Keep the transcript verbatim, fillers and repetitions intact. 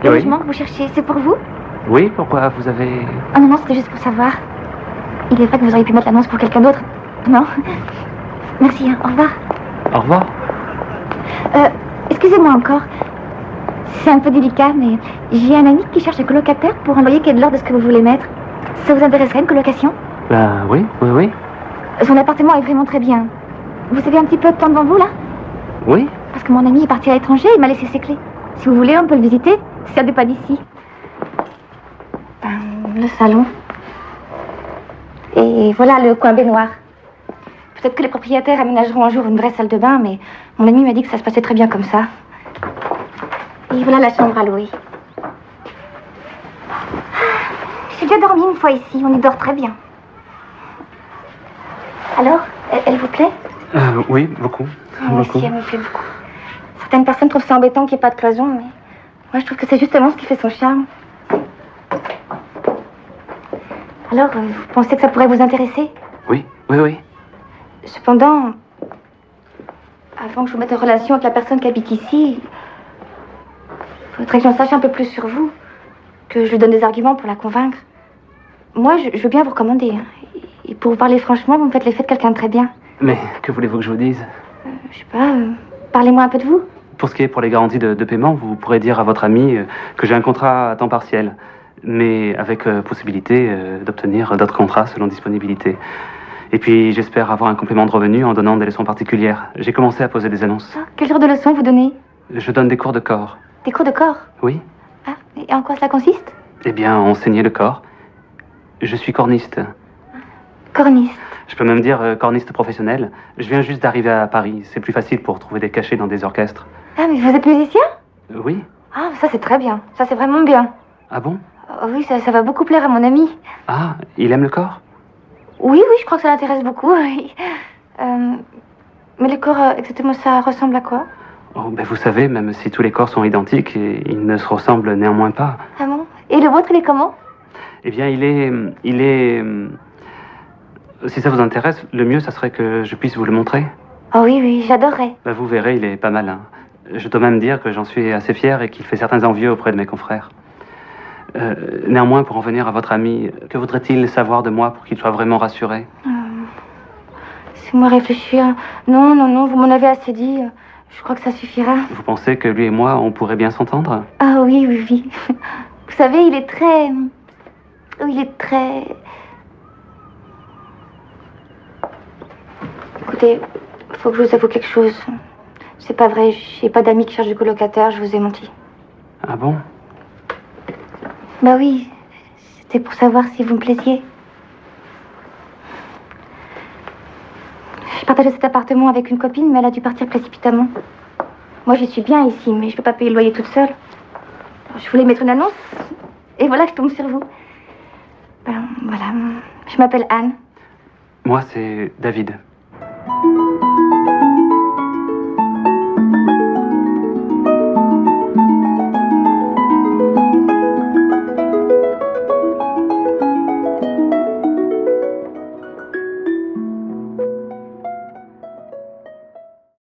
Le oui. logement que vous cherchez, c'est pour vous? Oui, pourquoi vous avez... Ah non, non, c'était juste pour savoir. Il est vrai que vous auriez pu mettre l'annonce pour quelqu'un d'autre. Non? Merci, hein. Au revoir. Au revoir. Euh, excusez-moi encore. C'est un peu délicat, mais j'ai un ami qui cherche un colocataire pour un loyer qui est de l'ordre de ce que vous voulez mettre. Ça vous intéresserait, une colocation? Ben oui, oui, oui. Son appartement est vraiment très bien. Vous avez un petit peu de temps devant vous, là? Oui. Parce que mon ami est parti à l'étranger, il m'a laissé ses clés. Si vous voulez, on peut le visiter. C'est à deux pas d'ici. Ben, le salon. Et voilà le coin baignoire. Peut-être que les propriétaires aménageront un jour une vraie salle de bain, mais mon ami m'a dit que ça se passait très bien comme ça. Et voilà la chambre à louer. J'ai déjà dormi une fois ici, on y dort très bien. Alors, elle, elle vous plaît? Euh, oui, beaucoup. Moi beaucoup. aussi, elle me plaît beaucoup. Certaines personnes trouvent ça embêtant qu'il n'y ait pas de cloison, mais moi je trouve que c'est justement ce qui fait son charme. Alors, euh, vous pensez que ça pourrait vous intéresser? Oui, oui, oui. Cependant, avant que je vous mette en relation avec la personne qui habite ici, il faudrait que j'en sache un peu plus sur vous, que je lui donne des arguments pour la convaincre. Moi, je, je veux bien vous recommander. Hein. Et pour vous parler franchement, vous me faites l'effet de quelqu'un de très bien. Mais que voulez-vous que je vous dise? Euh, je sais pas, euh, parlez-moi un peu de vous. Pour ce qui est pour les garanties de, de paiement, vous pourrez dire à votre ami euh, que j'ai un contrat à temps partiel, mais avec euh, possibilité euh, d'obtenir d'autres contrats selon disponibilité. Et puis j'espère avoir un complément de revenu en donnant des leçons particulières. J'ai commencé à poser des annonces. Ah, quel genre de leçons vous donnez? Je donne des cours de corps. Des cours de corps? Oui. Ah, et en quoi cela consiste? Eh bien, enseigner le corps. Je suis corniste. Corniste. Je peux même dire euh, corniste professionnel. Je viens juste d'arriver à Paris. C'est plus facile pour trouver des cachets dans des orchestres. Ah, mais vous êtes musicien? Euh, oui. Ah, ça c'est très bien. Ça c'est vraiment bien. Ah bon? Oh, oui, ça, ça va beaucoup plaire à mon ami. Ah, il aime le corps? Oui, oui, je crois que ça l'intéresse beaucoup, oui. Euh, mais les corps, euh, exactement, ça ressemble à quoi? Oh, ben vous savez, même si tous les corps sont identiques, ils ne se ressemblent néanmoins pas. Ah bon? Et le vôtre, il est comment? Eh bien, il est... Il est... Si ça vous intéresse, le mieux, ça serait que je puisse vous le montrer. Oh oui, oui, j'adorerais. Ben, vous verrez, il est pas mal. Hein. Je dois même dire que j'en suis assez fier et qu'il fait certains envieux auprès de mes confrères. Euh, néanmoins, pour en venir à votre ami, que voudrait-il savoir de moi pour qu'il soit vraiment rassuré? euh, C'est-moi réfléchir. Non, non, non, vous m'en avez assez dit. Je crois que ça suffira. Vous pensez que lui et moi, on pourrait bien s'entendre? Ah oui, oui, oui. Vous savez, il est très... Il est très... Écoutez, il faut que je vous avoue quelque chose. C'est pas vrai, j'ai pas d'amis qui cherchent du colocataire, je vous ai menti. Ah bon? Bah oui, c'était pour savoir si vous me plaisiez. Je partageais cet appartement avec une copine, mais elle a dû partir précipitamment. Moi, je suis bien ici, mais je peux pas payer le loyer toute seule. Je voulais mettre une annonce, et voilà que je tombe sur vous. Ben, voilà, je m'appelle Anne. Moi, c'est David.